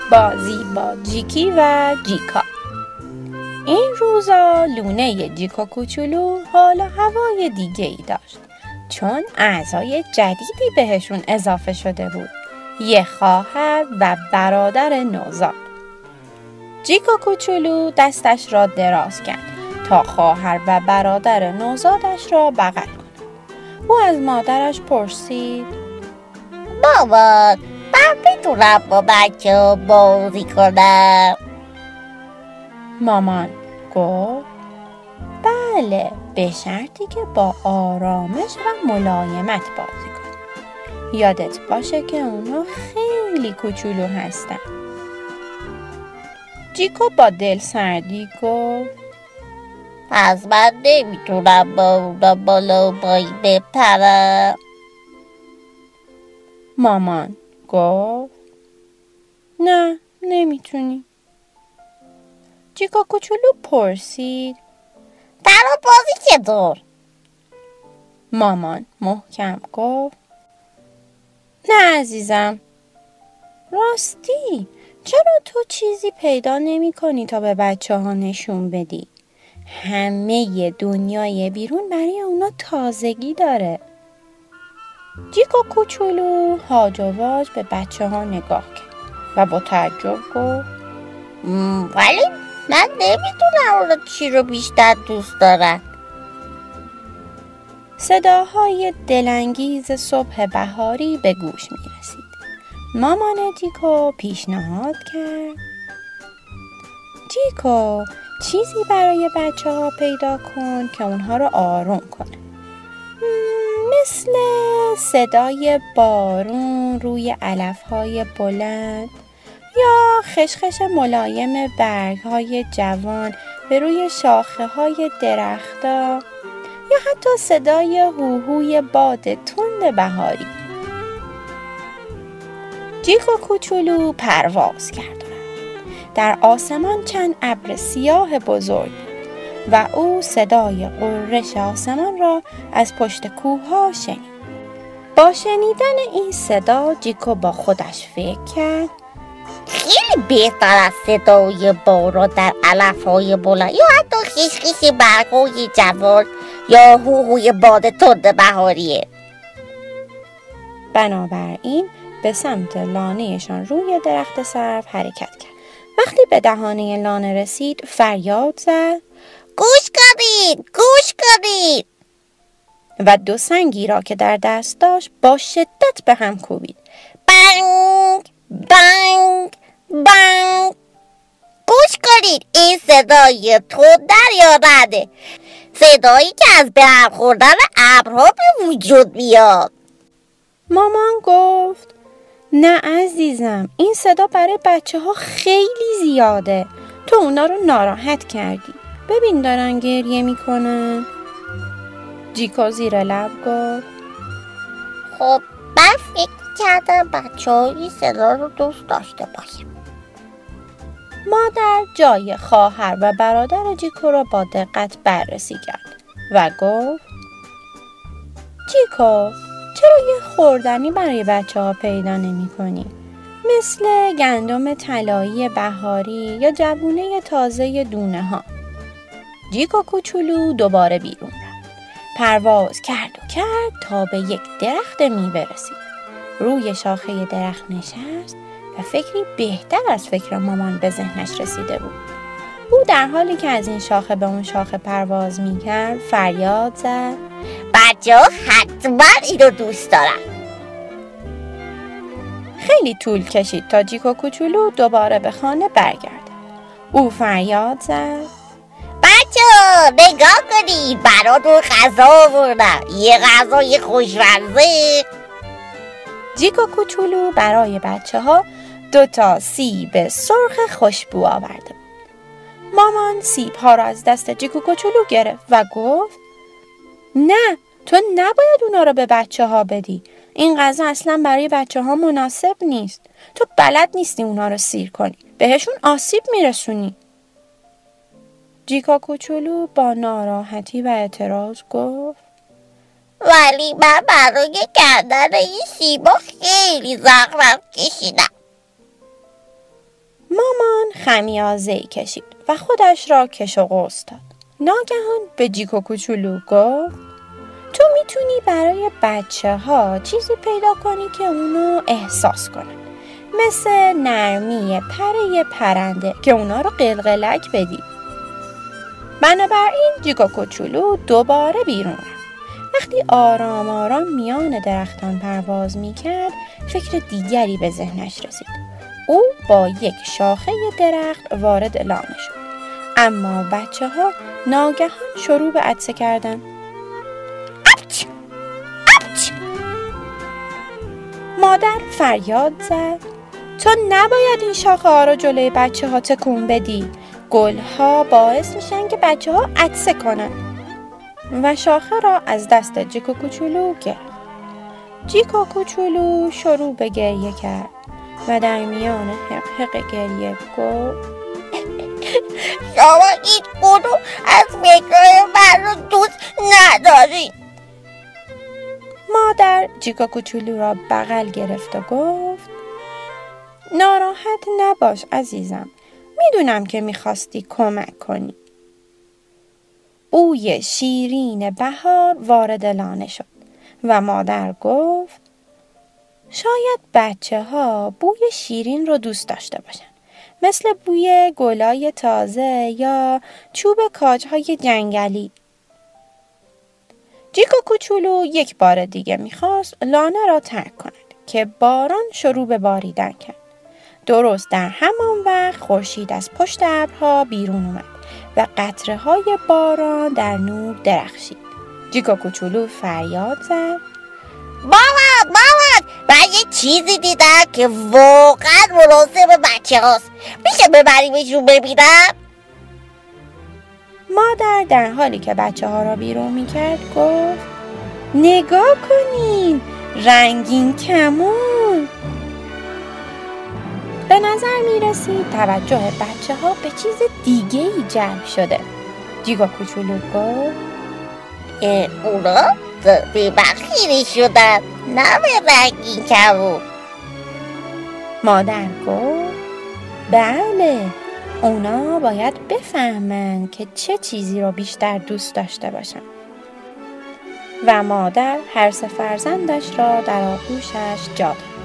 بازی با جیکی و جیکا. این روزا لونه جیکا کوچولو حال هوای دیگه ای داشت، چون اعضای جدیدی بهشون اضافه شده بود، یه خواهر و برادر نوزاد. جیکا کوچولو دستش را دراز کرد تا خواهر و برادر نوزادش را بغل کند. او از مادرش پرسید: مامان، من میتونم با بچه ها بازی کنم؟ مامان گفت: بله، به شرطی که با آرامش و ملایمت بازی کنی. یادت باشه که اونا خیلی کوچولو هستن. جیکو با دل سردی گفت: پس من نمیتونم با اونا بالا و پایین بپرم. مامان گفت: نه، نمیتونی. جیکا کوچولو پرسید: برا بازی چطور؟ مامان محکم گفت: نه عزیزم. راستی چرا تو چیزی پیدا نمی کنی تا به بچه ها نشون بدی؟ همه دنیای بیرون برای اونا تازگی داره. جیکا کوچولو هاج و واج به بچه ها نگاه کرد و با تعجب گفت: ولی من نمیدونم اونا چی رو بیشتر دوست دارن. صداهای دلانگیز صبح بهاری به گوش می رسید. مامان جیکو پیشنهاد کرد: جیکو، چیزی برای بچه ها پیدا کن که اونها رو آروم کنه. مثل صدای بارون روی علفهای بلند، یا خشخش ملایم برگهای جوان به روی شاخه های درختا، یا حتی صدای هوهوی باد تند بهاری. جیکو کوچولو پرواز کرد. در آسمان چند ابر سیاه بزرگ بود و او صدای غرش آسمان را از پشت کوه‌ها شنید. با شنیدن این صدا جیکو با خودش فکر کرد: خیلی بهتر از صدای باران در علفهای بلند یا حتی خشخش برگهای جوان یا هوهوی باد تند بهاریه. بنابراین به سمت لانه‌شان روی درخت سرو حرکت کرد. وقتی به دهانه لانه رسید فریاد زد: گوش کنید! گوش کنید! و دو سنگی را که در دست داشت با شدت به هم کوبید. بنگ! بنگ! بنگ! گوش کنید! این صدای تندر یا رده؟ صدایی که از برخوردن ابرها به وجود میاد. مامان گفت: نه عزیزم، این صدا برای بچه ها خیلی زیاده. تو اونا رو ناراحت کردی. ببین دارن گریه میکنن. جیکا زیر لب گفت: خب من فکر کردم بچه ها این صدا رو دوست داشته باشم. مادر جای خواهر و برادر جیکو را با دقت بررسی کرد و گفت: جیکو، چرا یه خوردنی برای بچه ها پیدا نمی کنی؟ مثل گندم طلایی بهاری یا جوونه تازه دونه ها. جیکو کوچولو دوباره بیرون رفت. پرواز کرد و کرد تا به یک درخت میوه رسید. روی شاخه درخت نشست و فکری بهتر از فکر مامان به ذهنش رسیده بود. او در حالی که از این شاخه به اون شاخه پرواز میکرد فریاد زد: بچه ها حتما اینو دوست دارن. خیلی طول کشید تا جیکو کوچولو دوباره به خانه برگرد. او فریاد زد: بچه ها نگاه کنید، براتون غذا آوردم، یه غذای خوشمزه. جیکو کوچولو برای بچه ها 2 سیب سرخ خوشبو آورده بود. مامان سیب ها را از دست جیکو کوچولو گرفت و گفت: نه، تو نباید اونا رو به بچه ها بدی. این غذا اصلا برای بچه ها مناسب نیست. تو بلد نیستی اونا رو سیر کنی. بهشون آسیب میرسونی. جیکا کوچولو با ناراحتی و اعتراض گفت: ولی من برای کردن این سیبا خیلی زحمت کشیدم. مامان خمیازه‌ای کشید و خودش را کش و قوس داد. ناگهان به جیکو کوچولو گفت تو میتونی برای بچه ها چیزی پیدا کنی که اونو احساس کنن، مثل نرمی پره پرنده که اونا رو قلقلک بدی. بنابراین جیکو کوچولو دوباره بیرون رفت. وقتی آرام آرام میان درختان پرواز میکرد فکر دیگری به ذهنش رسید. او با یک شاخه درخت وارد لانه شد، اما بچه ها ناگهان شروع به عطسه کردن. اپچ! اپچ! مادر فریاد زد تو نباید این شاخه ها رو جلوی بچه ها تکون بدی. گل ها باعث میشن که بچه ها عطسه کنن. و شاخه را از دست جیکو کوچولو گرفت. جیکو کوچولو شروع به گریه کرد و در میان حق گریه گفت شما هیچ کدوم از فکرهای من رو دوست نداری. مادر جیکو کوچولو را بغل گرفت و گفت ناراحت نباش عزیزم، میدونم که میخواستی کمک کنی. بوی شیرین بهار وارد لانه شد و مادر گفت شاید بچه ها بوی شیرین رو دوست داشته باشن، مثل بوی گلای تازه یا چوب کاجهای جنگلی. جیکو کوچولو یک بار دیگه میخواست لانه را ترک کند که باران شروع به باریدن کرد. درست در همان وقت خورشید از پشت ابرها بیرون اومد و قطره‌های باران در نور درخشید. جیکو کوچولو فریاد زد مامان من یه چیزی دیدم که واقعا مناسب بچه هاست، میشه ببریمشون ببینم؟ مادر در حالی که بچه ها را بیرون میکرد گفت نگاه کنین، رنگین کمون. به نظر میرسید توجه بچه ها به چیز دیگه ای جلب شده. جیکو کوچولو گفت اونا به بخیری شدن، نه به رنگین کمون. مادر گفت بله، اونا باید بفهمن که چه چیزی رو بیشتر دوست داشته باشن. و مادر هر سه فرزندش را در آغوشش جا داد.